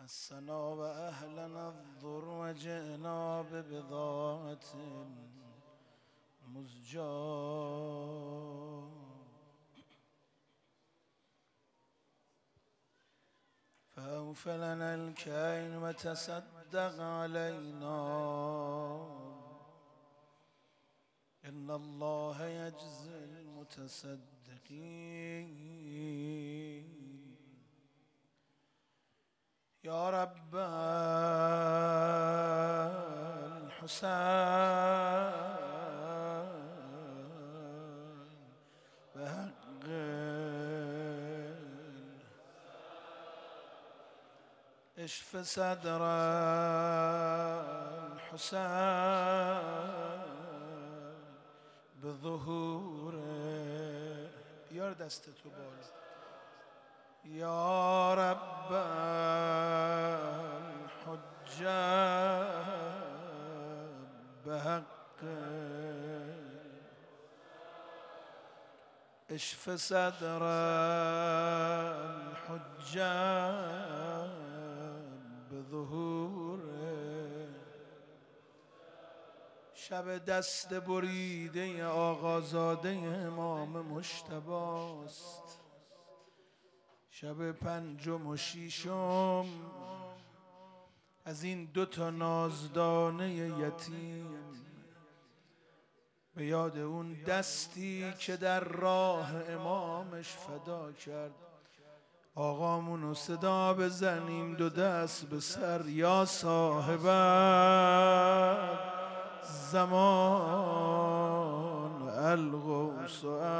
مسنا و اهلنا الضر و جئنا ببضاعة مزجاة فأوف لنا الكيل وتصدق علينا إن الله يجزي المتصدقين يا رب الحسين بحق اشف صدر الحسين بظهوره بیار دست تو بالا یا رب الحجة بحق اشف صدر الحجة بظهوره شب دست بریده آقازاده امام مجتباست شب پنجم و ششم از این دوتا نازدانه یتیم به یاد اون دستی که در راه امامش فدا کرد آقامونو صدا بزنیم دو دست به سر یا صاحب زمان الغوث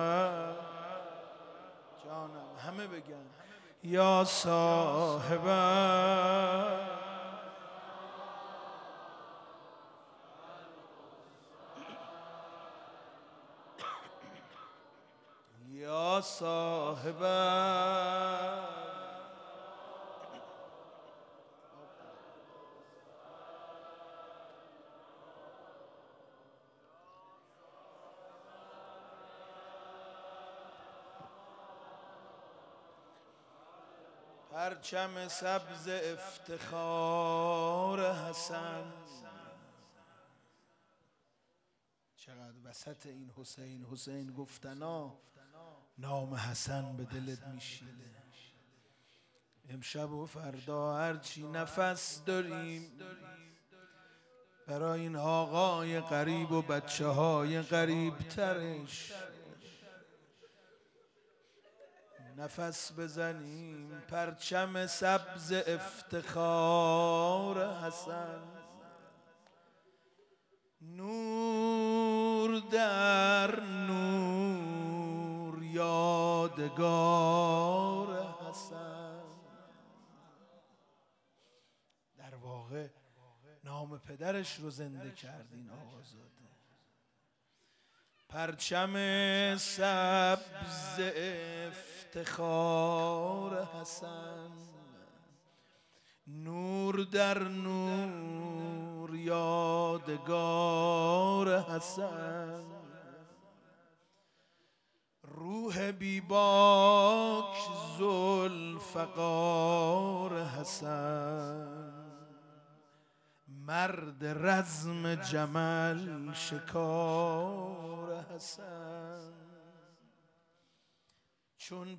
جانم همه بگن یا صاحب یا صاحب پرچم سبز افتخار حسن چقدر وسط این حسین گفتنا نام حسن به دلت میشینه امشب و فردا هرچی نفس داریم برای این آقای غریب و بچه های غریب ترش نفس بزنیم پرچم سبز افتخار حسن نور در نور یادگار حسن در واقع نام پدرش رو زنده کردین آقازاده پرچم سبز افتخار حسن نور در نور یادگار حسن روح بیباک ذوالفقار حسن مرد رزم جمل شکار حسن چون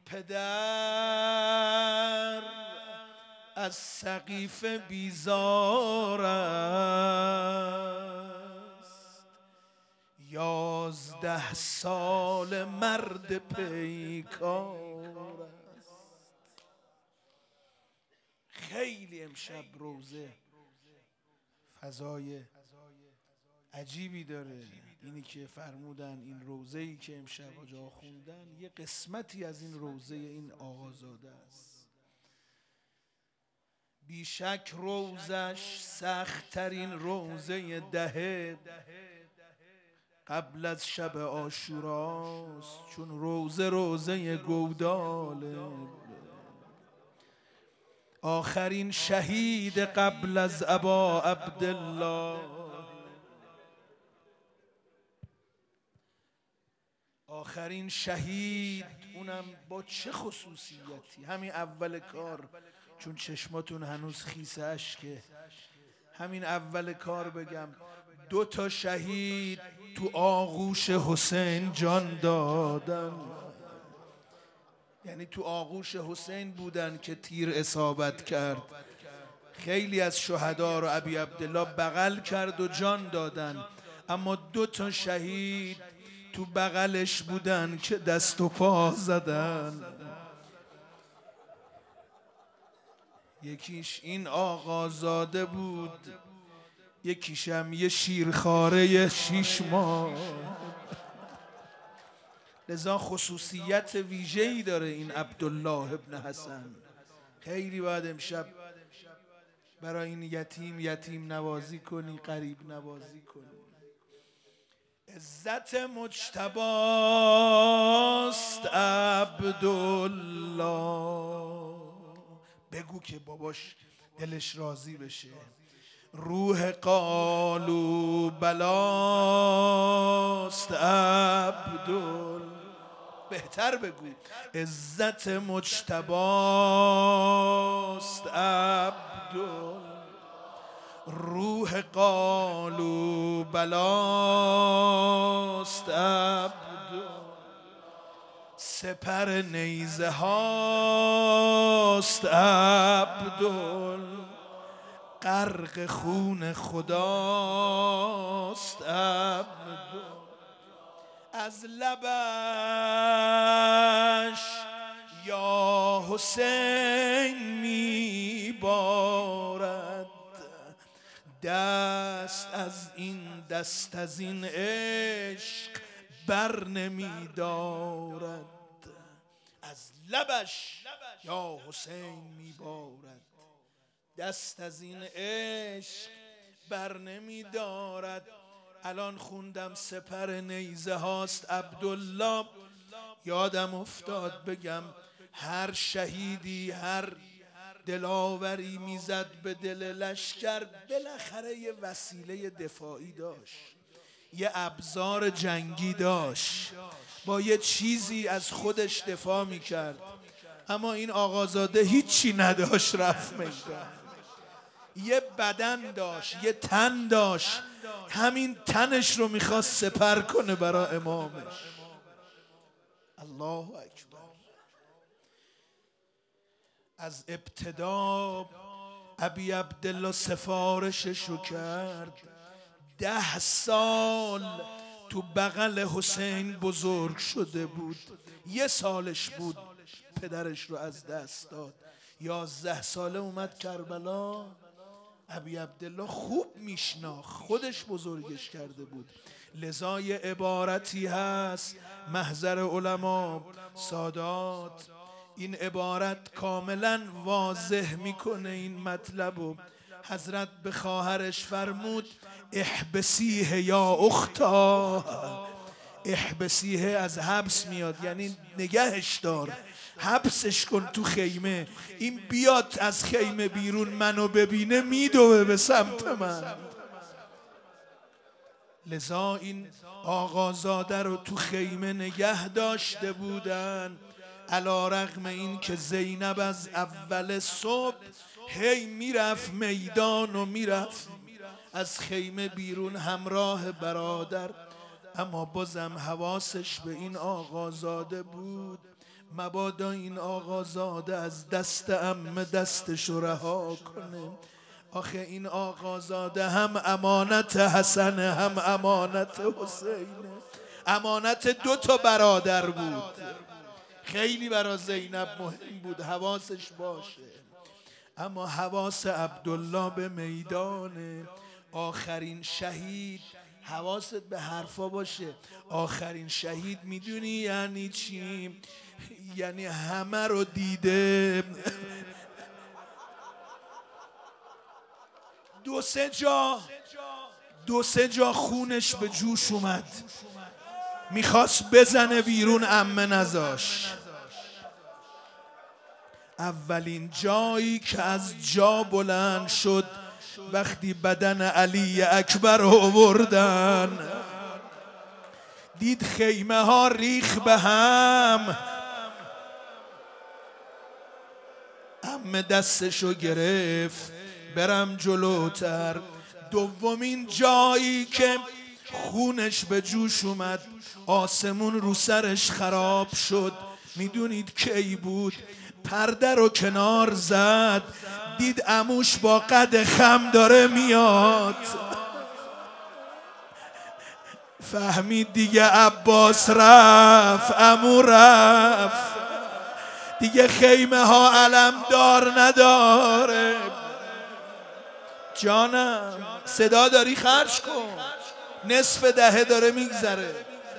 پدر از سقیفه بیزار است 11 سال مرد پیکار است خیلی امشب روزه فضای عجیبی داره اینی که فرمودن این روزه‌ای که امشب جا خوندن یه قسمتی از این روزه این آقازاده است بیشک روزش سخت‌ترین روزه دهه قبل از شب عاشوراست چون روزه گوداله آخرین شهید قبل از ابا عبدالله آخرین شهید اونم با چه خصوصیتی همین اول کار چون چشماتون هنوز خیس اشکه. همین اول کار بگم 2 شهید تو آغوش حسین جان دادن، یعنی تو آغوش حسین بودن که تیر اصابت کرد. خیلی از شهدا رو ابی عبدالله بغل کرد و جان دادن، اما 2 شهید تو بغلش بودن که دست و پا زدن. یکیش این آقازاده بود، یکیشم یه شیرخواره 6 ماه. لذا خصوصیت ویژه‌ای داره این عبدالله ابن حسن. خیلی باید امشب برای این یتیم نوازی کنی، غریب نوازی کنی. عزت مجتباست عبدالله، بگو که باباش دلش راضی بشه. روح قالو بلاست عبدالله، بهتر بگو عزت مجتباست عبدالله. روح قالو بلاست عبدالله، سپر نیزه هاست عبدالله، غرق خون خداست عبدالله. از لبش یا حسین میبارد، دست از این عشق بر نمیدارد. از لبش یا حسین میبارد، دست از این عشق بر نمیدارد. الان خوندم سپر نیزه هاست عبدالله، یادم افتاد بگم هر شهیدی هر دلاوری میزد به دل لشکر بالاخره یه وسیله دفاعی داشت، یه ابزار جنگی داشت، با یه چیزی از خودش دفاع میکرد. اما این آقازاده هیچی نداشت، رفت میدان. یه بدن داشت، یه تن داشت، همین تنش رو میخواست سپر کنه برای امامش. الله اکبر. از ابتدا ابی عبدالله سفارششو کرد. 10 سال تو بغل حسین بزرگ شده بود، 1 سالش بود پدرش رو از دست داد. 11 ساله اومد کربلا. ابی عبدالله خوب میشناخت، خودش بزرگش کرده بود. لذا یه عبارتی هست محضر علما سادات، این عبارت کاملا واضح میکنه این مطلبو. حضرت به خواهرش فرمود احبسیه یا اختا. احبسیه از حبس میاد، یعنی نگهش دار، حبسش کن تو خیمه، این بیاد از خیمه بیرون منو ببینه میدوه به سمت من. لذا این آقازاده رو تو خیمه نگه داشته بودن، علی رغم این که زینب از اول صبح هی میرفت میدان و میرفت از خیمه بیرون همراه برادر، اما بازم حواسش به این آقازاده بود. مبادا این آقازاده از دست عمه دستشو رها کنه. آخه این آقازاده هم امانت حسنه هم امانت حسینه، امانت 2 برادر بود. خیلی برای زینب مهم بود حواسش باشه، اما حواس عبدالله به میدانه. آخرین شهید، حواست به حرفا باشه. آخرین شهید میدونی یعنی چی؟ یعنی همه رو دیده. 2-3 جا خونش به جوش اومد، میخواست بزنه بیرون، عمه نذاش. اولین جایی که از جا بلند شد وقتی بدن علی اکبر آوردن، دید خیمه ها ریخ به هم، عمه دستشو گرفت برم جلوتر. دومین جایی که خونش به جوش اومد، آسمون رو سرش خراب شد، میدونید کی بود؟ پرده رو کنار زد، دید عموش با قد خم داره میاد. فهمید دیگه عباس رفت، عمو رفت، دیگه خیمه ها علمدار نداره. جانم صدا داری خرج کن، نصف دهه داره میگذره.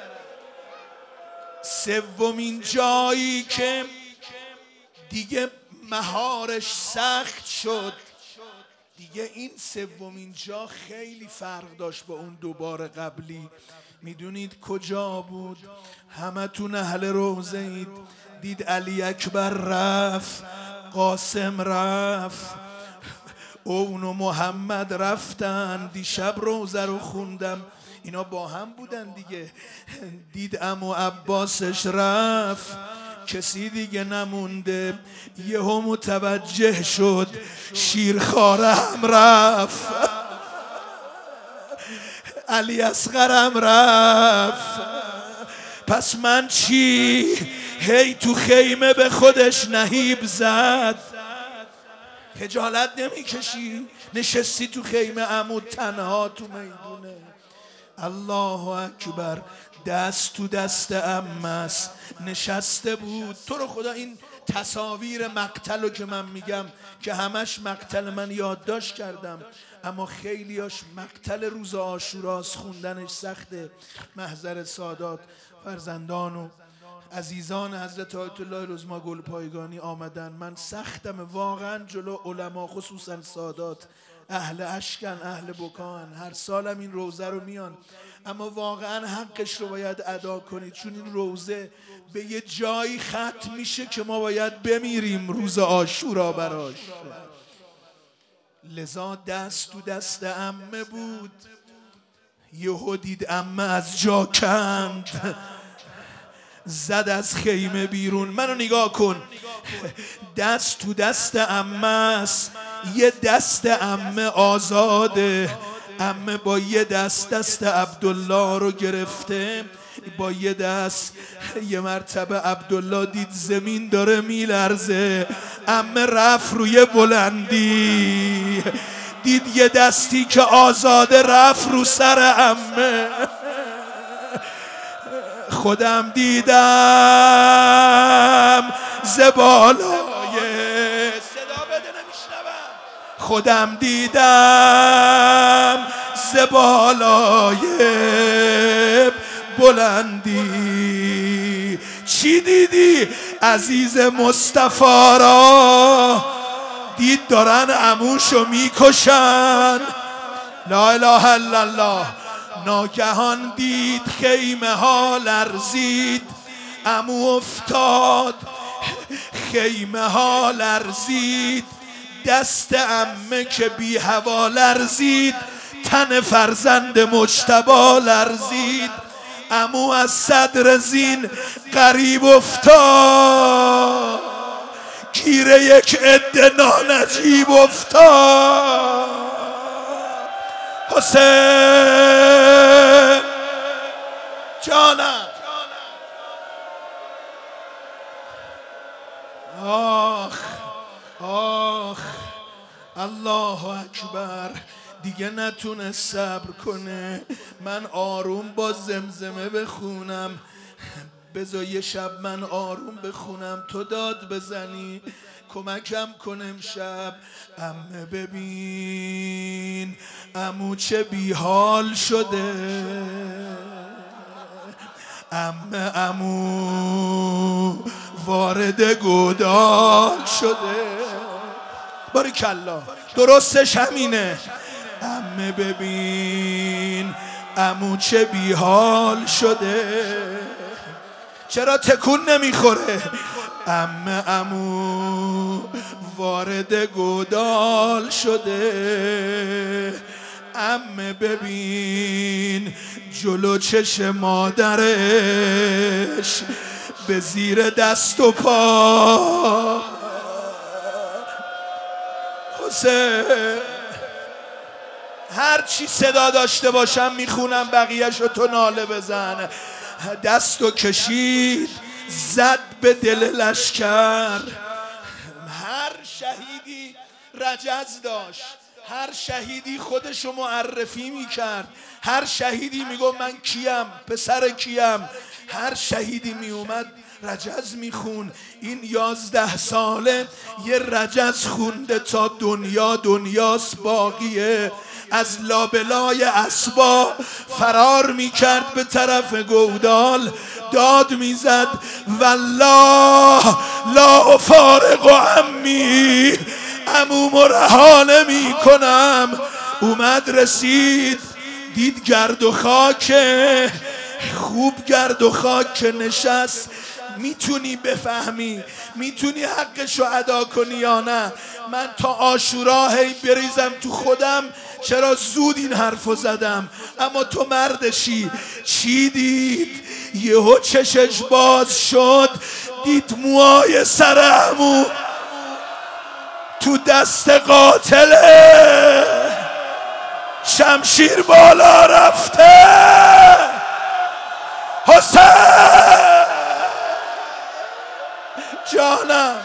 سومین جایی که دیگه مهارش سخت شد، دیگه این سومین جا خیلی فرق داشت با اون دوبار قبلی. میدونید کجا بود؟ همتون اهل روزه اید. دید علی اکبر رفت، قاسم رفت، اون و محمد رفتن. دیشب روزه رو خوندم، اینا با هم بودن دیگه. دید عمو عباسش رفت، کسی دیگه نمونده. یهو متوجه شد شیرخواره هم رفت، علی اصغرم رفت. پس من چی؟ هی تو خیمه به خودش نهیب زد. خجالت نمیکشی؟ نشستی تو خیمه عمو تنها تو میدونه. الله اکبر. دست تو دست عمس نشسته بود. تو رو خدا این تصاویر مقتل رو که من میگم که همش مقتل من یادداشت کردم، اما خیلیاش مقتل روز عاشوراست، خوندنش سخته. محضر سادات فرزندان و عزیزان حضرت آیت الله رزما گلپایگانی آمدن. من سختم واقعا جلو علما، خصوصا سادات. اهل اشکن، اهل بکان، هر سالم این روزه رو میان، اما واقعا حقش رو باید ادا کنید، چون این روزه به یه جایی ختم میشه که ما باید بمیریم روز عاشورا براش. لذا دست تو دست عمه بود. یهو دید عمه از جا کند، زد از خیمه بیرون. منو نگاه کن، دست تو دست عمه است، یه دست عمه آزاده. عمه با یه دست عبدالله رو گرفته، با یه دست. یه مرتبه عبدالله دید زمین داره میلرزه، عمه رفت روی بلندی، دید یه دستی که آزاده رفت رو سر عمه. خودم دیدم زبالای، صدا بده نمیشنوم، خودم دیدم زبالای بلندی. چی دیدی؟ عزیز مصطفی را دید دارن عموشو میکشن. لا اله الا الله. ناگهان دید خیمه ها لرزید، عمو افتاد، خیمه ها لرزید، دست عمه که بی هوا لرزید، تن فرزند مجتبی لرزید. عمو از صدر زین غریب افتاد، گیر یک عده نانجیب افتاد. حسین جانم. آخ آخ، الله اکبر. دیگه نتونست صبر کنه. من آروم با زمزمه بخونم، بذار یه شب من آروم بخونم، تو داد بزنی کمکم کن امشب. عمه ببین عمو چه بیحال شده، عمو وارد گودال شده. باریکلا، درستش همینه. عمه ببین عمو چه بیحال شده، چرا تکون نمیخوره؟ عمو وارد گودال شده. عمه ببین جلو چش مادرش به زیر دست و پا حسین. هر چی صدا داشته باشم میخونم، بقیهشو تو ناله بزن. دستو کشید زد به دل لشکر. هر شهیدی رجز داشت، هر شهیدی خودشو معرفی میکرد، هر شهیدی میگو من کیم، پسر کیم. هر شهیدی میومد رجز میخون. این 11 ساله یه رجز خونده تا دنیاست باقیه. از لابلای اسبا فرار میکرد به طرف گودال، داد میزد والله لا افارق عمی، عمومو رها نمی کنم. اومد رسید دید گرد و خاک، خوب گرد و خاک نشست. میتونی بفهمی، میتونی حقشو ادا کنی یا نه؟ من تا عاشورا هی بریزم تو خودم چرا زود این حرفو زدم. اما تو مردشی. چی دید؟ یهو چشش باز شد، دید موهای سر عمو تو دست قاتله، شمشیر بالا رفته. حسین جانم،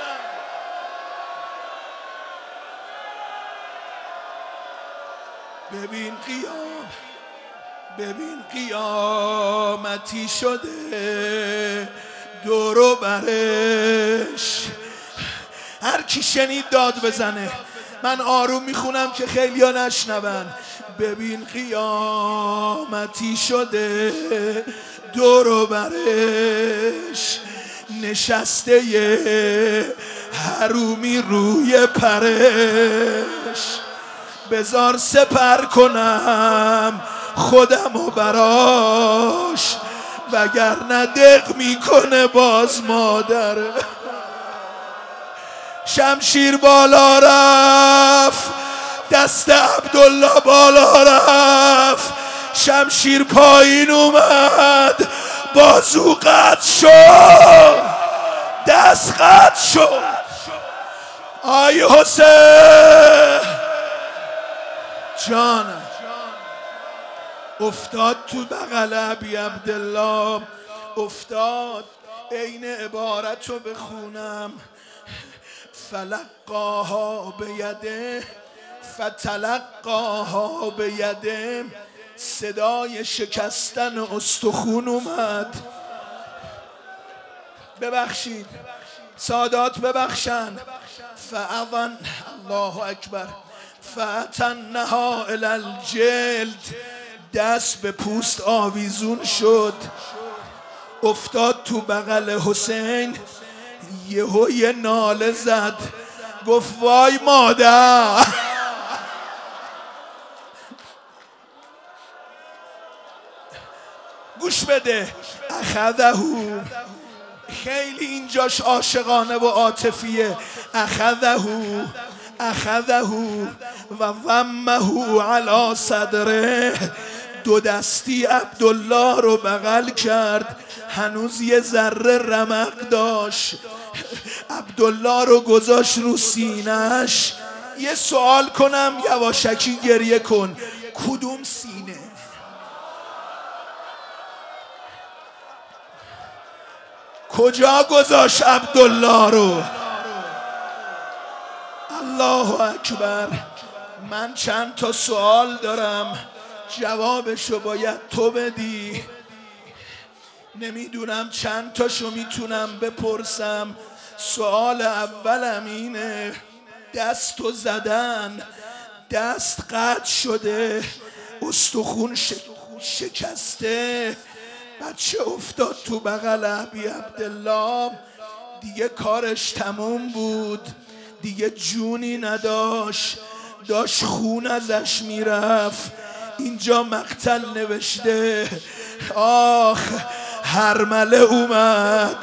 ببین قیامتی شده دور و برش. هر کی شنید داد بزنه. من آروم میخونم که خیلی ها نشنون. ببین قیامتی شده دور و برش، نشسته یه حرومی روی پرش. بذار سپر کنم خودمو براش، وگرنه دق میکنه باز مادر. شمشیر بالا رفت، دست عبدالله بالا رفت، شمشیر پایین اومد، بازو قطع شد، دست قطع شد. آی حسین جانم. افتاد تو بغل ابی عبدالله، افتاد. عین عبارتو بخونم: فلقاها بیده فتلقاها بیده. صدای شکستن استخون اومد. ببخشید سادات ببخشن. فاذن الله اکبر فاتنها الی الجلد. دست به پوست آویزون شد. افتاد تو بغل حسین. یهو یه ناله زد، گفت وای مادر. گوش بده. اخذه، خیلی اینجاش عاشقانه و عاطفیه. اخذه و ضمه علی صدره. دو دستی عبدالله رو بغل کرد. هنوز یه ذره رمق داشت. عبدالله رو گذاشت رو سینه‌اش. یه سوال کنم، یواشکی گریه کن. کدوم سینه؟ کجا گذاشت عبدالله رو؟ الله اکبر. من چند تا سوال دارم، جوابشو باید تو بدی. نمیدونم چند تاشو میتونم بپرسم. سوال اولم اینه: دستو زدن، دست قطع شده، استخون شکسته، بچه افتاد تو بغل ابی عبدالله. دیگه کارش تموم بود، دیگه جونی نداشت، داشت خون ازش میرفت. اینجا مقتل نوشته. آخ هرمله اومد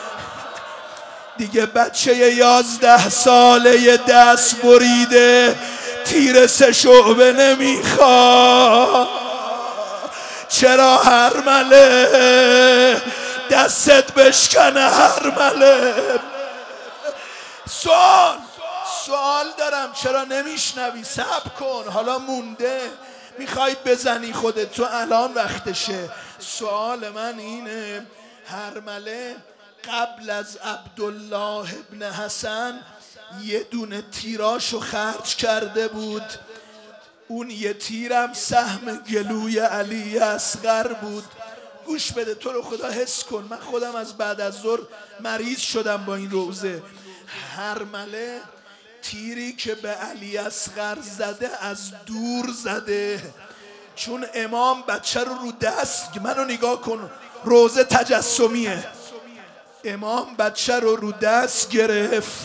دیگه. بچه 11 ساله دست بریده، تیر 3 شعبه نمیخواد. چرا هرمله؟ دستت بشکنه هرمله. سوال دارم چرا نمیشنوی؟ صبر کن، حالا مونده. میخوای بزنی خودت تو، الان وقتشه. سوال من اینه، هرمله قبل از عبدالله ابن حسن یه دونه تیراشو خرج کرده بود، اون یه تیرم سهم گلوی علی اصغر بود. گوش بده، تو رو خدا حس کن، من خودم از بعد از ظهر مریض شدم با این روزه. هرمله تیری که به علی اصغر زده از دور زده، چون امام بچه رو دست، منو نگاه کن، روزه تجسمیه، امام بچه رو دست گرفت،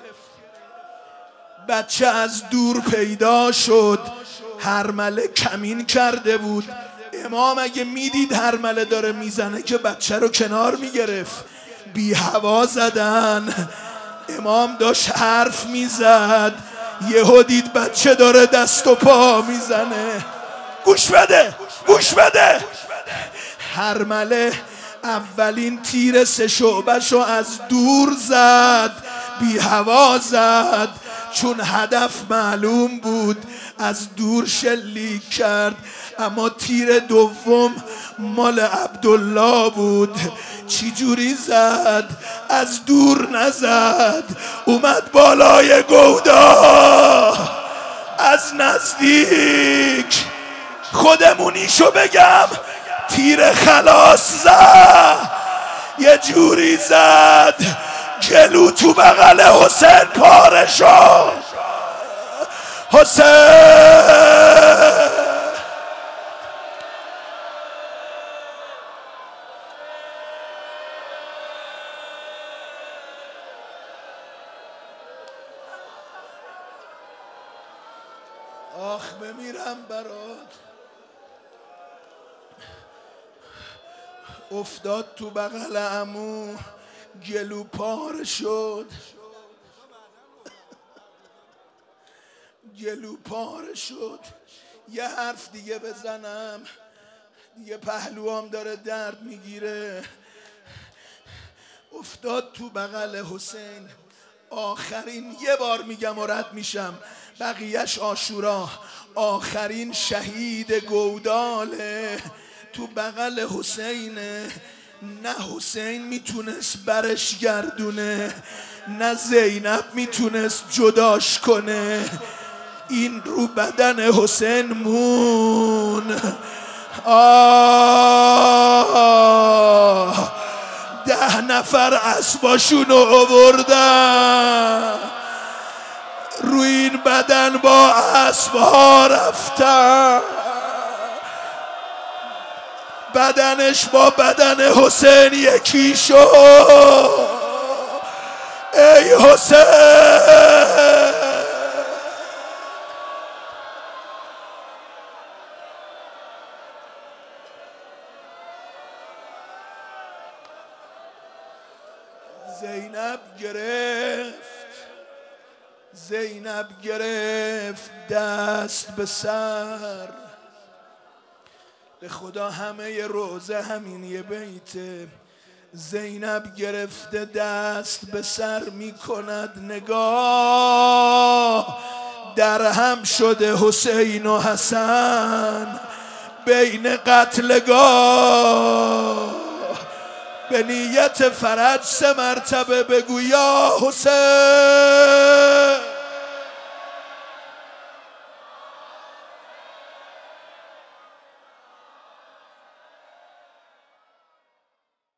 بچه از دور پیدا شد. هرمله کمین کرده بود، امام اگه میدید هرمله داره میزنه که بچه رو کنار میگرفت. بی هوا زدن، امام داشت حرف میزد، یهو دید بچه داره دست و پا میزنه. گوش بده، گوش بده. هرمله اولین تیر 3 شعبه‌شو از دور زد، بی هوا زد، چون هدف معلوم بود از دور شلیک کرد. اما تیر دوم مال عبدالله بود. چی جوری زد؟ از دور نزد، اومد بالای گودا، از نزدیک. خودمونیشو بگم، تیر خلاص زد، یه جوری زد گلو تو بغل حسین پاره شد. حسین آخ بمیرم برات. افتاد تو بغل عمو، گلو پاره شد، گلو پاره شد. یه حرف دیگه بزنم، دیگه پهلوام داره درد میگیره. افتاد تو بغل حسین، آخرین، یه بار میگم و رد میشم، بقیهش عاشورا، آخرین شهید گوداله تو بغل حسینه. نه حسین میتونست برش گردونه، نه زینب میتونست جداش کنه، این رو بدن حسین مون. آه 10 نفر اسباشونو آوردن، روی این بدن با اسبها رفتن، بدنش با بدن حسین یکی شد. ای حسین، زینب گرفت دست به سر. به خدا همه روزه همین یه بیته. زینب گرفته دست به سر میکند نگاه، در هم شده حسین و حسن بین قتلگاه. به نیت فرج 3 مرتبه بگو یا حسین.